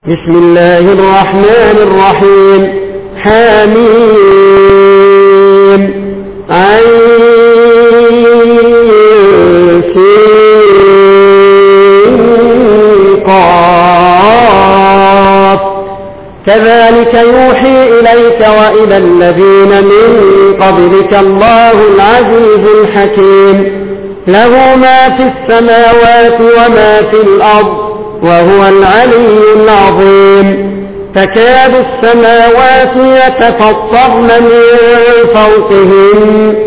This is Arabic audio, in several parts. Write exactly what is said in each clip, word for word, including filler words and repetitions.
بسم الله الرحمن الرحيم. حميم عين قاف كذلك يوحي إليك وإلى الذين من قبلك الله العزيز الحكيم له ما في السماوات وما في الأرض وهو العلي العظيم. تكاد السماوات يتفطرن من فوقهم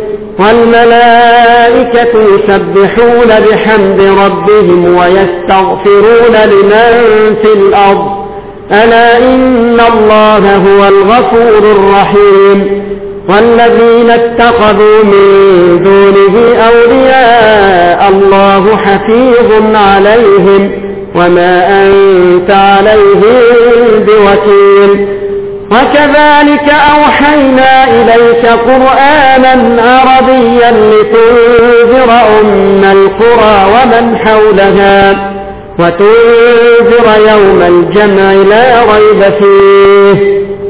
والملائكة يسبحون بحمد ربهم ويستغفرون لمن في الأرض ألا إن الله هو الغفور الرحيم. والذين اتخذوا من دونه أولياء الله حفيظ عليهم وما أنت عليهم بوكيل. وكذلك أوحينا إليك قرآنا عربيا لتنذر أم القرى ومن حولها وتنذر يوم الجمع لا ريب فيه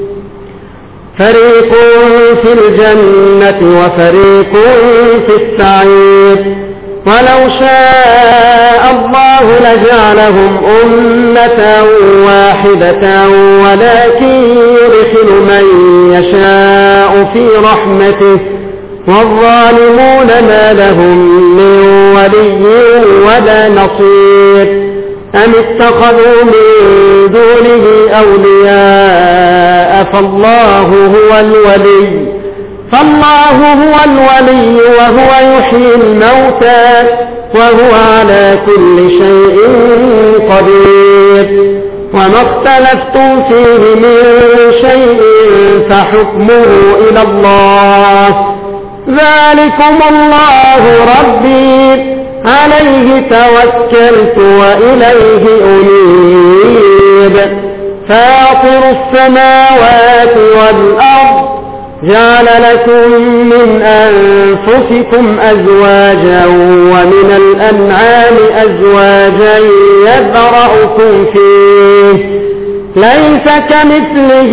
فريق في الجنة وفريق في السعير. ولو شاء الله لجعلهم أمة واحدة ولكن يدخل من يشاء في رحمته والظالمون ما لهم من ولي ولا نصير. أم اتخذوا من دونه أولياء فالله هو الولي فالله هو الولي وهو يحيي الموتى وهو على كل شيء قدير. وما اختلفتم فيه من شيء فحكمه إلى الله ذلكم الله ربي عليه توكلت وإليه أنيب. فاطر السماوات والأرض جعل لكم من أنفسكم أزواجا ومن الأنعام أزواجا يذرأكم فيه ليس كمثله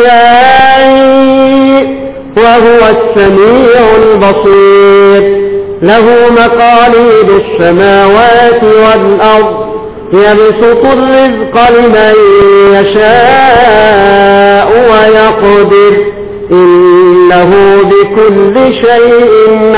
شيء وهو السميع البصير. له مقاليد السماوات والأرض يبسط الرزق لمن يشاء ويقدر إنه بكل شيء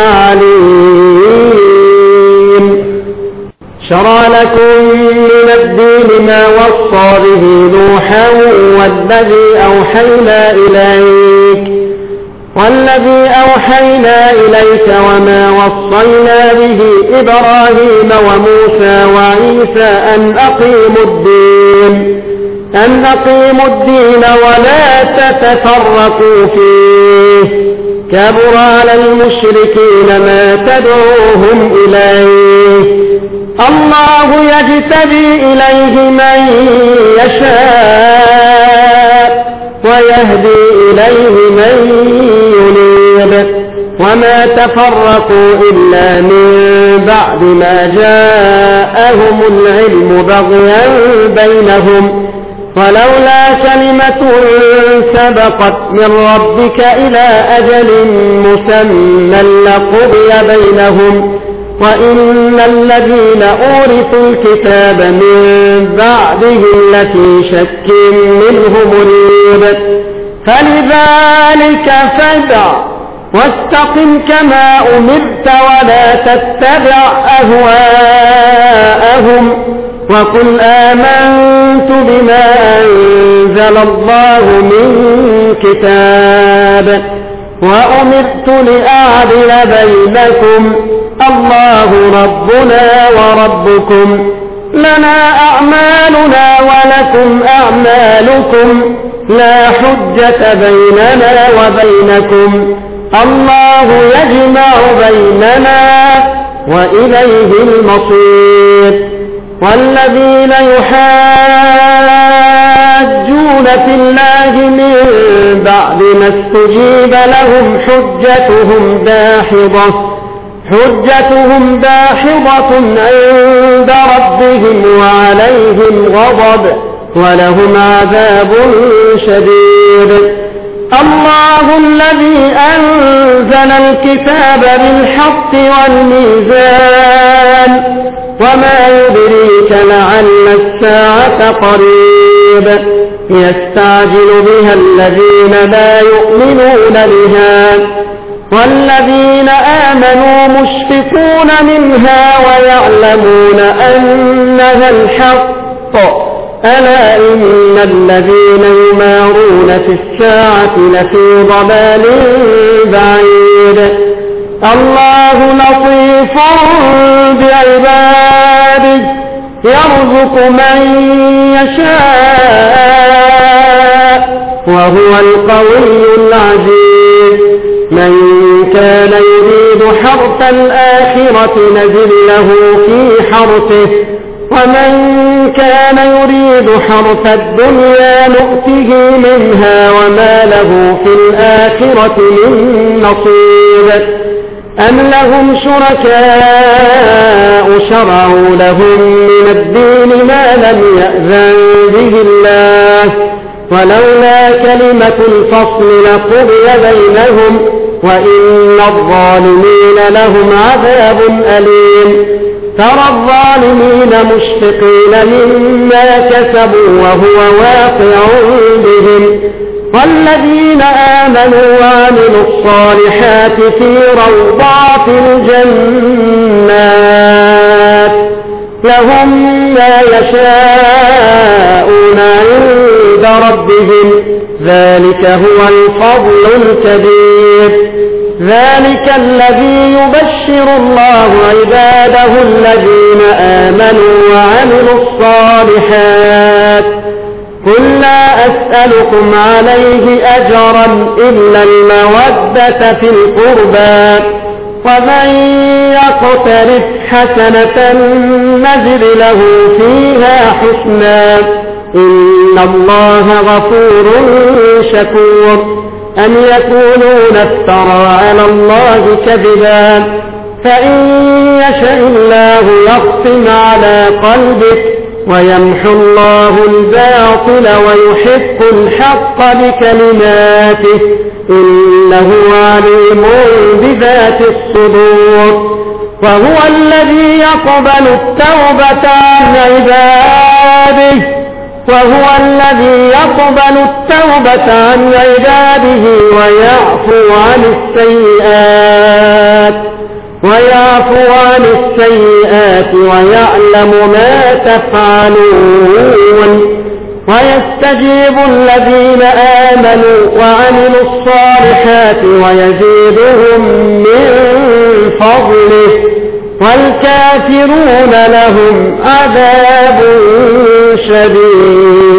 عليم. شرع لكم من الدين ما وصى به نوحا والذي أوحينا إليك والذي أوحينا إليك وما وصينا به إبراهيم وموسى وعيسى أن أقيموا الدين أن أقيموا الدين ولا تتفرقوا فيه كبر على المشركين ما تدعوهم إليه الله يجتبي إليه من يشاء ويهدي إليه من ينيب. وما تفرقوا إلا من بعد ما جاءهم العلم بغيا بينهم ولولا كلمة سبقت من ربك إلى أجل مسمى لقضي بينهم وإن الذين أورثوا الكتاب من بعدهم لفي شك منه مريب. فلذلك فادع واستقم كما أمرت ولا تتبع أهواءهم وقل آمنت بما أنزل الله من كتاب وأمرت لأعدل بينكم الله ربنا وربكم لنا أعمالنا ولكم أعمالكم لا حجة بيننا وبينكم الله يجمع بيننا وإليه المصير. والذين يحاجون في الله من بعد ما استجيب لهم حجتهم داحضة حجتهم داحضة عند ربهم وعليهم غضب ولهم عذاب شديد. الله الذي أنزل الكتاب بالحق والميزان وما يدريك لعل الساعة قريب يستعجل بها الذين لا يؤمنون بها والذين آمنوا مشفقون منها ويعلمون أنها الحق ألا إن الذين يمارون في الساعة لفي ضلال بعيد. الله لطيف بعباده يرزق من يشاء وهو القوي العزيز. من كان يريد حرث الآخرة نزل له في حرثه ومن كان يريد حرث الدنيا نؤته منها وما له في الآخرة من نصيب. أم لهم شركاء شرعوا لهم من الدين ما لم يأذن به الله ولولا كلمة الفصل لقضي بينهم وإن الظالمين لهم عذاب أليم. ترى الظالمين مشفقين مما كسبوا وهو واقع بهم والذين آمنوا وعملوا الصالحات في روضات الجنات لهم ما يشاءون عند ربهم ذلك هو الفضل الكبير. ذلك الذي يبشر الله عباده الذين آمنوا وعملوا الصالحات قل لا أسألكم عليه أجرا إلا المودة في القربى ومن يقترف حسنة نزد له فيها حسنا إن الله غفور شكور. أم يقولون افترى على الله كذبا فإن يشاء الله يختم على قلبك ويمحو الله الباطل ويحق الحق بكلماته إنه عليم بذات الصدور. وهو الذي يقبل التوبة عن عباده وهو الذي يقبل التوبة عن عباده ويعفو عن السيئات ويعفو عن السيئات ويعلم ما تفعلون. ويستجيب الذين آمنوا وعملوا الصالحات ويزيدهم من فضله والكافرون لهم عذاب شديد.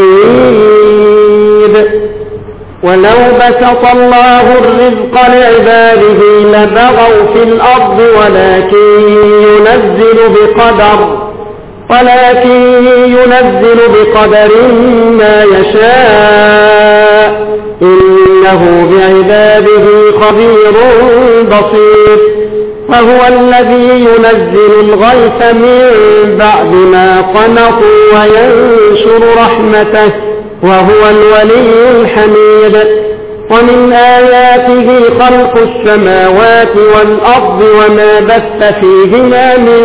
ولو بسط الله الرزق لعباده لبغوا في الأرض ولكن ينزل بقدر ولكن ينزل بقدر ما يشاء إنه بعباده خبير بصير. وهو الذي ينزل الغيث من بعد ما قنطوا وينشر رحمته وهو الولي الحميد. ومن آياته خلق السماوات والأرض وما بث فيهما من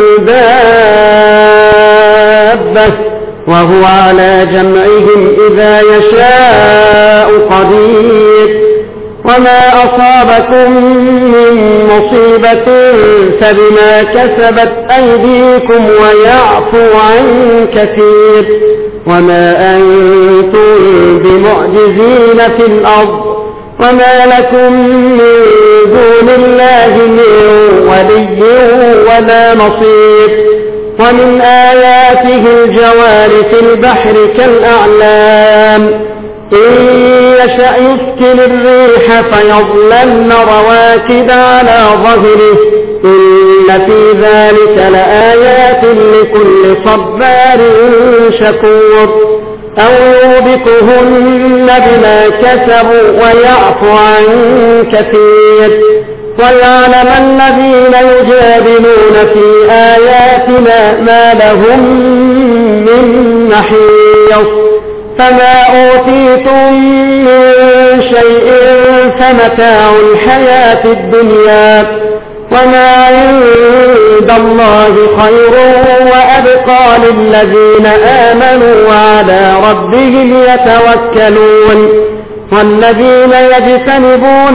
دابة وهو على جمعهم إذا يشاء قدير. وما أصابكم من مصيبة فبما كسبت أيديكم ويعفو عن كثير. وما أنتم بمعجزين في الأرض وما لكم من دون الله من ولي ولا نصير. ومن آياته الجوار في البحر كالأعلام إن يشأ يسكن الريح فيظللن رواكد على ظهره إن في ذلك لآيات لكل صبار شكور. أو يوبقهن بما كسبوا ويعفو عن كثير. ويعلم الذين يجادلون في آياتنا ما لهم من محيص فما أوتيتم من شيء فمتاع الحياة الدنيا وما عند الله خير وأبقى للذين آمنوا وعلى ربهم يتوكلون والذين يجتنبون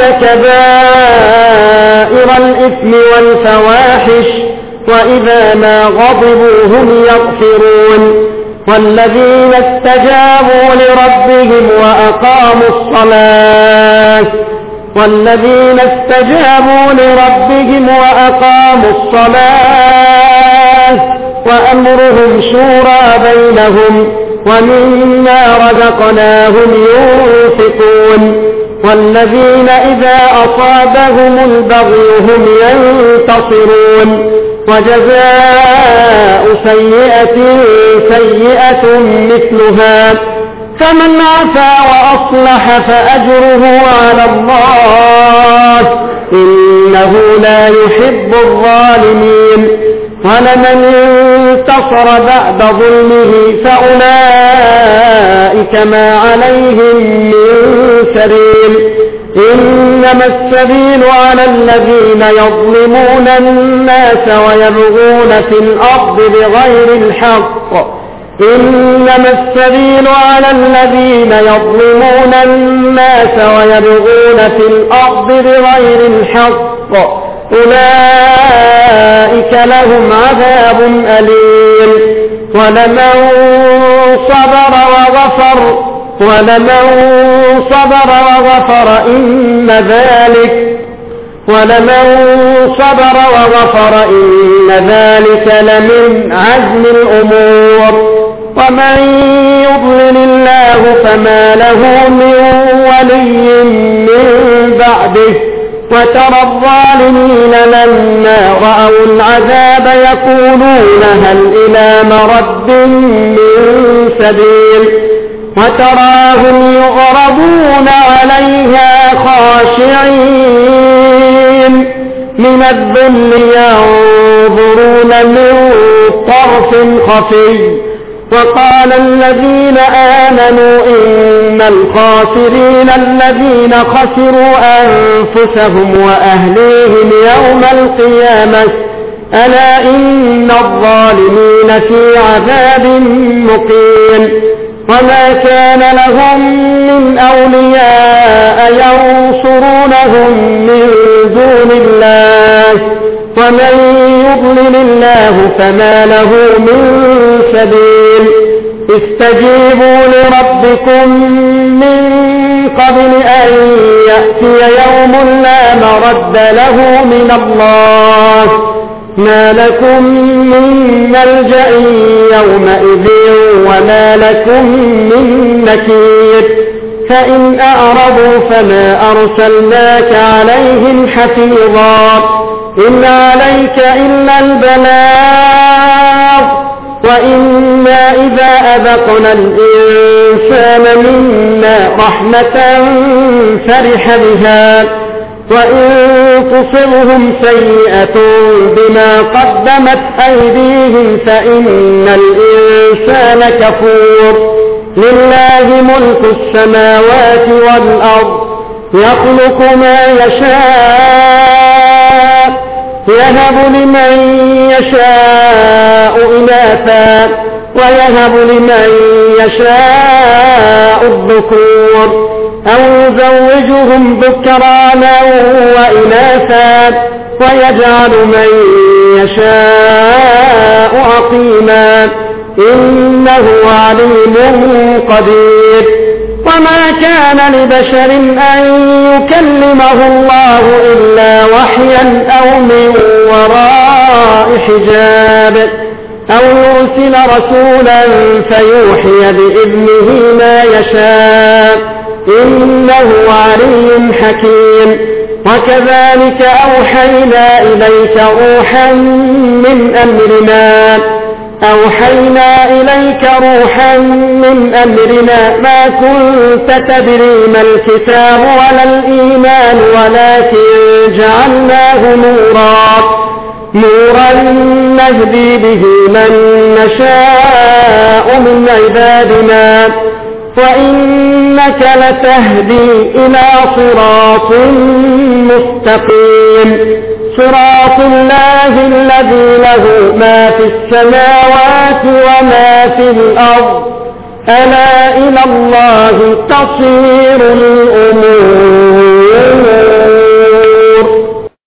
كبائر الإثم والفواحش وإذا ما غضبوا هم يغفرون والذين استجابوا لربهم وأقاموا الصلاة والذين استجابوا لربهم وأقاموا الصلاة وأمرهم شورى بينهم ومما رزقناهم ينفقون والذين إذا أصابهم البغي هم ينتصرون وجزاء سيئة سيئة مثلها فمن عفا وأصلح فأجره على الله إنه لا يحب الظالمين ولمن انتصر بعد ظلمه فأولئك ما عليهم من سبيل إنما السبيل على الذين يظلمون الناس ويبغون في الأرض بغير الحق إنما السبيل على الذين يظلمون الناس ويبغون في الأرض بغير الحق أولئك لهم عذاب أليم ولمن صبر وغفر ولمن صبر وغفر إن ذلك ولمن صبر وغفر إن ذلك لمن عزم الأمور ومن يضلل الله فما له من ولي من بعده وترى الظالمين لما رأوا العذاب يقولون هل إلى مرد من سبيل وتراهم يعرضون عليها خاشعين من الذل ينظرون من طرف خفي وقال الذين آمنوا إن الخاسرين الذين خسروا أنفسهم وأهليهم يوم القيامة ألا إن الظالمين في عذاب مقيم وما كان لهم من أولياء ينصرونهم من دون الله ومن يضلل الله فما له من سبيل استجيبوا لربكم من قبل أن يأتي يوم لا مرد له من الله ما لكم من ملجأ يومئذ وما لكم من نكير فإن أعرضوا فما أرسلناك عليهم حفيظا إن عليك إلا البلاغ وإنا إذا أذقنا الإنسان منا رحمة فرح بها وإن تصبهم سيئة بما قدمت أيديهم فإن الإنسان كفور لله ملك السماوات والأرض يخلق ما يشاء يهب لمن يشاء إناثا ويهب لمن يشاء الذكور أو يزوجهم ذكرانا وإناثا ويجعل من يشاء عقيما إنه عليم قدير وما كان لبشر أن يكلمه الله إلا وحيا أو من وراء حجاب أو يرسل رسولا فيوحي بإذنه ما يشاء إنه علي حكيم وكذلك أوحينا إليك روحا من أمرنا أوحينا إليك روحا من أمرنا ما كنت تدري ما الكتاب ولا الإيمان ولكن جعلناه نورا نورا نهدي به من نشاء من عبادنا وإنك لتهدي إلى صراط مستقيم صراط الله الذي له ما في السماوات وما في الأرض ألا إلى الله تصير الأمور.